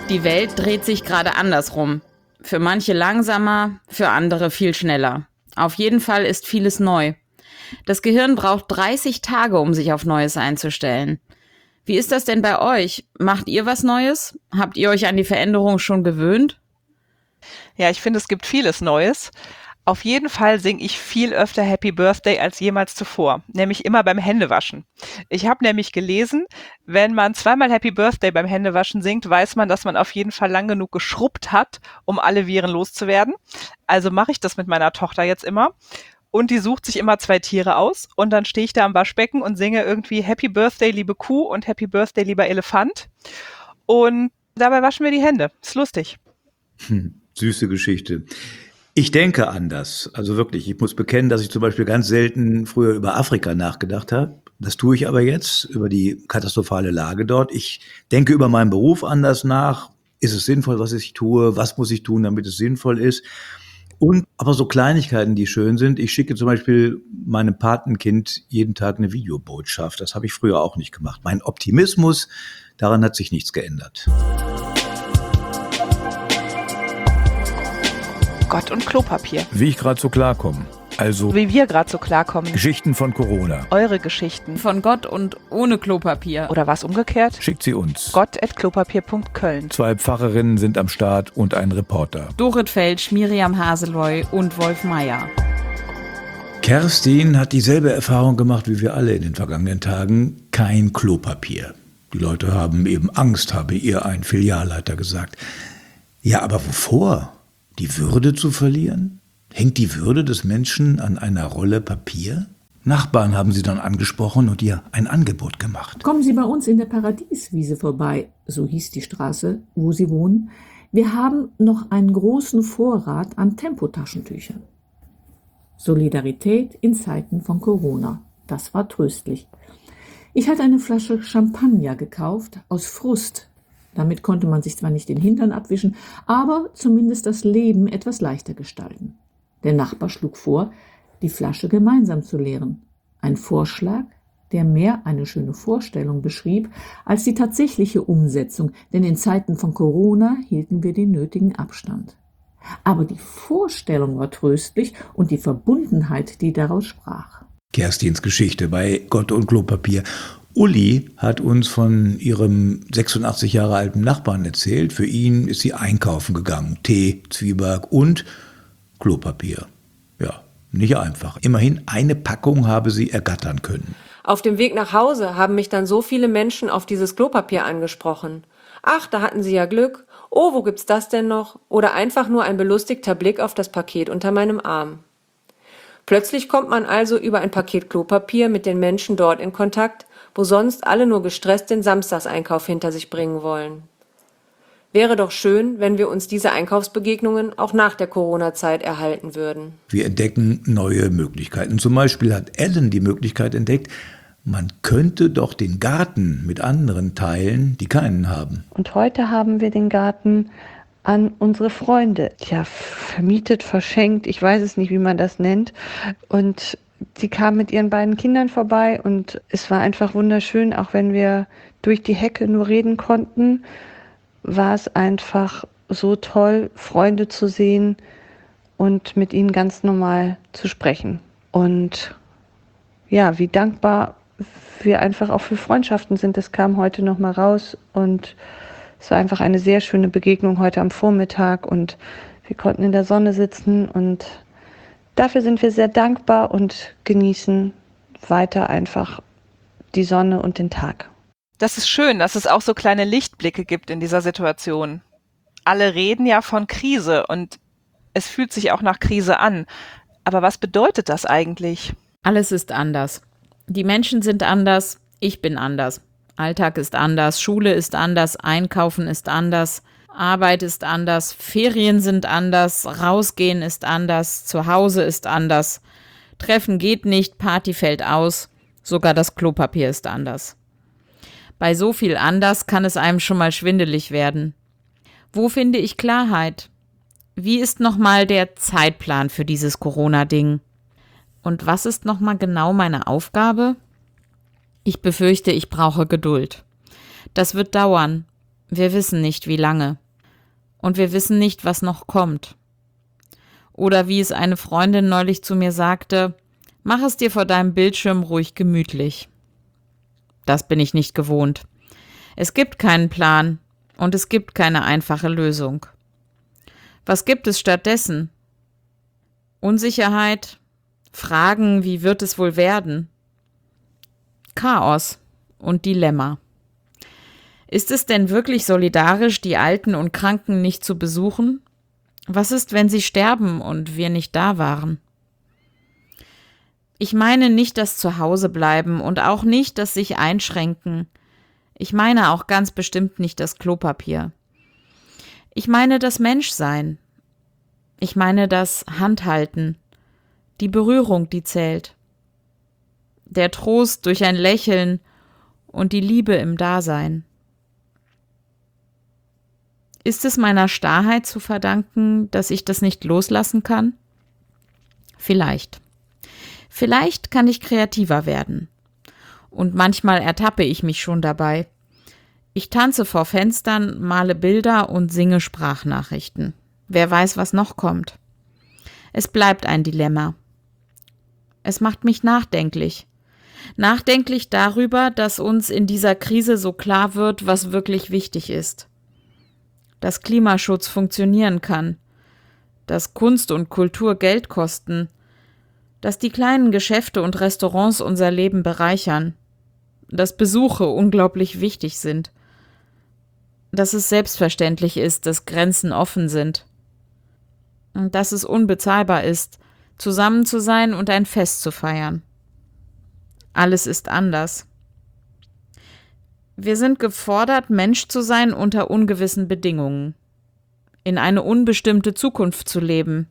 Die Welt dreht sich gerade andersrum. Für manche langsamer, für andere viel schneller. Auf jeden Fall ist vieles neu. Das Gehirn braucht 30 Tage, um sich auf Neues einzustellen. Wie ist das denn bei euch? Macht ihr was Neues? Habt ihr euch an die Veränderung schon gewöhnt? Ja, ich finde, es gibt vieles Neues. Auf jeden Fall singe ich viel öfter Happy Birthday als jemals zuvor, nämlich immer beim Händewaschen. Ich habe nämlich gelesen, wenn man zweimal Happy Birthday beim Händewaschen singt, weiß man, dass man auf jeden Fall lang genug geschrubbt hat, um alle Viren loszuwerden. Also mache ich das mit meiner Tochter jetzt immer. Und die sucht sich immer 2 Tiere aus und dann stehe ich da am Waschbecken und singe irgendwie Happy Birthday, liebe Kuh und Happy Birthday, lieber Elefant. Und dabei waschen wir die Hände. Ist lustig. Süße Geschichte. Ich denke anders. Also wirklich, ich muss bekennen, dass ich zum Beispiel ganz selten früher über Afrika nachgedacht habe. Das tue ich aber jetzt, über die katastrophale Lage dort. Ich denke über meinen Beruf anders nach. Ist es sinnvoll, was ich tue? Was muss ich tun, damit es sinnvoll ist? Und aber so Kleinigkeiten, die schön sind. Ich schicke zum Beispiel meinem Patenkind jeden Tag eine Videobotschaft. Das habe ich früher auch nicht gemacht. Mein Optimismus, daran hat sich nichts geändert. Gott und Klopapier. Wie ich gerade so klarkomme. Also Wie wir gerade so klarkommen. Geschichten von Corona. Eure Geschichten. Von Gott und ohne Klopapier. Oder was umgekehrt? Schickt sie uns. gott@klopapier.köln. 2 Pfarrerinnen sind am Start und ein Reporter. Dorit Felsch, Miriam Haseloy und Wolf Meier. Kerstin hat dieselbe Erfahrung gemacht wie wir alle in den vergangenen Tagen. Kein Klopapier. Die Leute haben eben Angst, habe ihr ein Filialleiter gesagt. Ja, aber wovor? Die Würde zu verlieren? Hängt die Würde des Menschen an einer Rolle Papier? Nachbarn haben sie dann angesprochen und ihr ein Angebot gemacht. Kommen Sie bei uns in der Paradieswiese vorbei, so hieß die Straße, wo Sie wohnen. Wir haben noch einen großen Vorrat an Tempotaschentüchern. Solidarität in Zeiten von Corona. Das war tröstlich. Ich hatte eine Flasche Champagner gekauft, aus Frust. Damit konnte man sich zwar nicht den Hintern abwischen, aber zumindest das Leben etwas leichter gestalten. Der Nachbar schlug vor, die Flasche gemeinsam zu leeren. Ein Vorschlag, der mehr eine schöne Vorstellung beschrieb, als die tatsächliche Umsetzung, denn in Zeiten von Corona hielten wir den nötigen Abstand. Aber die Vorstellung war tröstlich und die Verbundenheit, die daraus sprach. Kerstins Geschichte bei Gott und Klopapier. Uli hat uns von ihrem 86 Jahre alten Nachbarn erzählt. Für ihn ist sie einkaufen gegangen. Tee, Zwieback und Klopapier. Ja, nicht einfach. Immerhin eine Packung habe sie ergattern können. Auf dem Weg nach Hause haben mich dann so viele Menschen auf dieses Klopapier angesprochen. Ach, da hatten sie ja Glück. Oh, wo gibt's das denn noch? Oder einfach nur ein belustigter Blick auf das Paket unter meinem Arm. Plötzlich kommt man also über ein Paket Klopapier mit den Menschen dort in Kontakt, wo sonst alle nur gestresst den Samstagseinkauf hinter sich bringen wollen. Wäre doch schön, wenn wir uns diese Einkaufsbegegnungen auch nach der Corona-Zeit erhalten würden. Wir entdecken neue Möglichkeiten. Zum Beispiel hat Ellen die Möglichkeit entdeckt, man könnte doch den Garten mit anderen teilen, die keinen haben. Und heute haben wir den Garten an unsere Freunde, vermietet, verschenkt, ich weiß es nicht, wie man das nennt. Und sie kam mit ihren beiden Kindern vorbei und es war einfach wunderschön, auch wenn wir durch die Hecke nur reden konnten, war es einfach so toll, Freunde zu sehen und mit ihnen ganz normal zu sprechen. Und ja, wie dankbar wir einfach auch für Freundschaften sind, das kam heute nochmal raus und es war einfach eine sehr schöne Begegnung heute am Vormittag und wir konnten in der Sonne sitzen und dafür sind wir sehr dankbar und genießen weiter einfach die Sonne und den Tag. Das ist schön, dass es auch so kleine Lichtblicke gibt in dieser Situation. Alle reden ja von Krise und es fühlt sich auch nach Krise an. Aber was bedeutet das eigentlich? Alles ist anders. Die Menschen sind anders, ich bin anders. Alltag ist anders, Schule ist anders, Einkaufen ist anders, Arbeit ist anders, Ferien sind anders, rausgehen ist anders, zu Hause ist anders, Treffen geht nicht, Party fällt aus, sogar das Klopapier ist anders. Bei so viel anders kann es einem schon mal schwindelig werden. Wo finde ich Klarheit? Wie ist nochmal der Zeitplan für dieses Corona-Ding? Und was ist nochmal genau meine Aufgabe? Ich befürchte, ich brauche Geduld. Das wird dauern. Wir wissen nicht, wie lange. Und wir wissen nicht, was noch kommt. Oder wie es eine Freundin neulich zu mir sagte, mach es dir vor deinem Bildschirm ruhig gemütlich. Das bin ich nicht gewohnt. Es gibt keinen Plan und es gibt keine einfache Lösung. Was gibt es stattdessen? Unsicherheit, Fragen, wie wird es wohl werden? Chaos und Dilemma. Ist es denn wirklich solidarisch, die Alten und Kranken nicht zu besuchen? Was ist, wenn sie sterben und wir nicht da waren? Ich meine nicht das Zuhausebleiben und auch nicht das sich einschränken. Ich meine auch ganz bestimmt nicht das Klopapier. Ich meine das Menschsein. Ich meine das Handhalten, die Berührung, die zählt. Der Trost durch ein Lächeln und die Liebe im Dasein. Ist es meiner Starrheit zu verdanken, dass ich das nicht loslassen kann? Vielleicht. Vielleicht kann ich kreativer werden. Und manchmal ertappe ich mich schon dabei. Ich tanze vor Fenstern, male Bilder und singe Sprachnachrichten. Wer weiß, was noch kommt. Es bleibt ein Dilemma. Es macht mich nachdenklich. Nachdenklich darüber, dass uns in dieser Krise so klar wird, was wirklich wichtig ist. Dass Klimaschutz funktionieren kann, dass Kunst und Kultur Geld kosten, dass die kleinen Geschäfte und Restaurants unser Leben bereichern, dass Besuche unglaublich wichtig sind, dass es selbstverständlich ist, dass Grenzen offen sind und dass es unbezahlbar ist, zusammen zu sein und ein Fest zu feiern. Alles ist anders. Wir sind gefordert, Mensch zu sein unter ungewissen Bedingungen, in eine unbestimmte Zukunft zu leben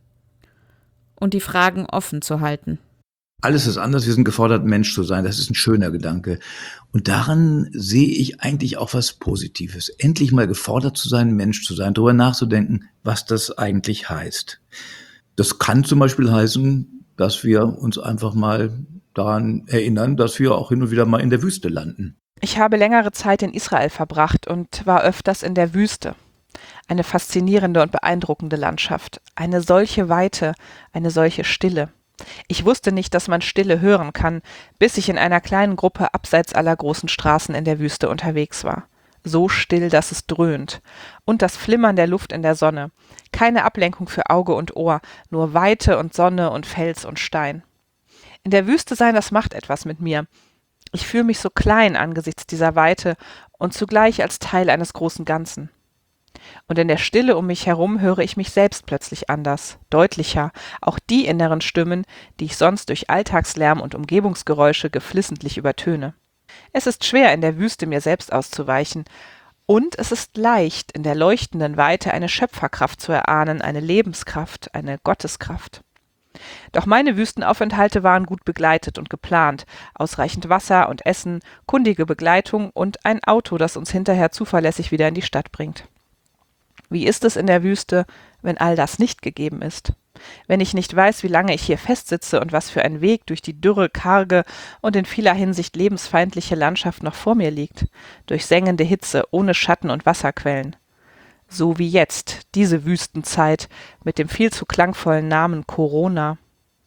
und die Fragen offen zu halten. Alles ist anders, wir sind gefordert, Mensch zu sein. Das ist ein schöner Gedanke. Und daran sehe ich eigentlich auch was Positives. Endlich mal gefordert zu sein, Mensch zu sein, darüber nachzudenken, was das eigentlich heißt. Das kann zum Beispiel heißen, dass wir uns einfach mal daran erinnern, dass wir auch hin und wieder mal in der Wüste landen. Ich habe längere Zeit in Israel verbracht und war öfters in der Wüste. Eine faszinierende und beeindruckende Landschaft. Eine solche Weite, eine solche Stille. Ich wusste nicht, dass man Stille hören kann, bis ich in einer kleinen Gruppe abseits aller großen Straßen in der Wüste unterwegs war. So still, dass es dröhnt. Und das Flimmern der Luft in der Sonne. Keine Ablenkung für Auge und Ohr, nur Weite und Sonne und Fels und Stein. In der Wüste sein, das macht etwas mit mir. Ich fühle mich so klein angesichts dieser Weite und zugleich als Teil eines großen Ganzen. Und in der Stille um mich herum höre ich mich selbst plötzlich anders, deutlicher, auch die inneren Stimmen, die ich sonst durch Alltagslärm und Umgebungsgeräusche geflissentlich übertöne. Es ist schwer, in der Wüste mir selbst auszuweichen, und es ist leicht, in der leuchtenden Weite eine Schöpferkraft zu erahnen, eine Lebenskraft, eine Gotteskraft. Doch meine Wüstenaufenthalte waren gut begleitet und geplant, ausreichend Wasser und Essen, kundige Begleitung und ein Auto, das uns hinterher zuverlässig wieder in die Stadt bringt. Wie ist es in der Wüste, wenn all das nicht gegeben ist? Wenn ich nicht weiß, wie lange ich hier festsitze und was für ein Weg durch die dürre, karge und in vieler Hinsicht lebensfeindliche Landschaft noch vor mir liegt, durch sengende Hitze, ohne Schatten und Wasserquellen. So wie jetzt, diese Wüstenzeit mit dem viel zu klangvollen Namen Corona.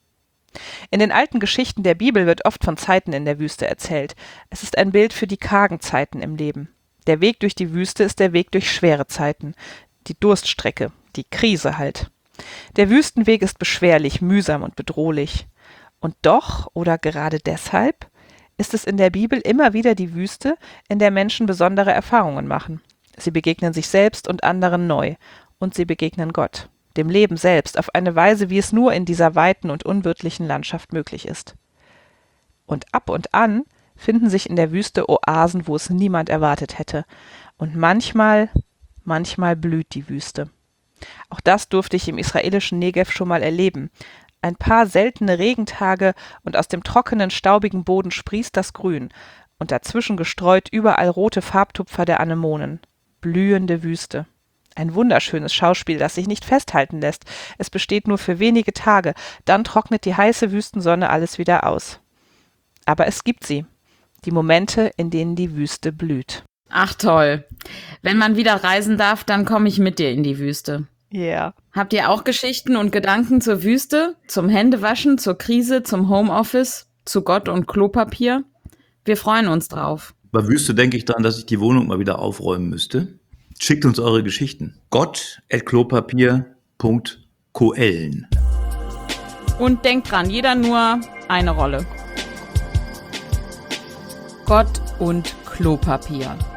In den alten Geschichten der Bibel wird oft von Zeiten in der Wüste erzählt. Es ist ein Bild für die kargen Zeiten im Leben. Der Weg durch die Wüste ist der Weg durch schwere Zeiten, die Durststrecke, die Krise halt. Der Wüstenweg ist beschwerlich, mühsam und bedrohlich. Und doch, oder gerade deshalb, ist es in der Bibel immer wieder die Wüste, in der Menschen besondere Erfahrungen machen. Sie begegnen sich selbst und anderen neu, und sie begegnen Gott, dem Leben selbst, auf eine Weise, wie es nur in dieser weiten und unwirtlichen Landschaft möglich ist. Und ab und an finden sich in der Wüste Oasen, wo es niemand erwartet hätte. Und manchmal blüht die Wüste. Auch das durfte ich im israelischen Negev schon mal erleben. Ein paar seltene Regentage und aus dem trockenen, staubigen Boden sprießt das Grün und dazwischen gestreut überall rote Farbtupfer der Anemonen. Blühende Wüste. Ein wunderschönes Schauspiel, das sich nicht festhalten lässt. Es besteht nur für wenige Tage, dann trocknet die heiße Wüstensonne alles wieder aus. Aber es gibt sie, die Momente, in denen die Wüste blüht. Ach toll. Wenn man wieder reisen darf, dann komme ich mit dir in die Wüste. Ja. Yeah. Habt ihr auch Geschichten und Gedanken zur Wüste, zum Händewaschen, zur Krise, zum Homeoffice, zu Gott und Klopapier? Wir freuen uns drauf. Bei Wüste denke ich daran, dass ich die Wohnung mal wieder aufräumen müsste. Schickt uns eure Geschichten. gott@klopapier.koellen. Und denkt dran, jeder nur eine Rolle. Gott und Klopapier.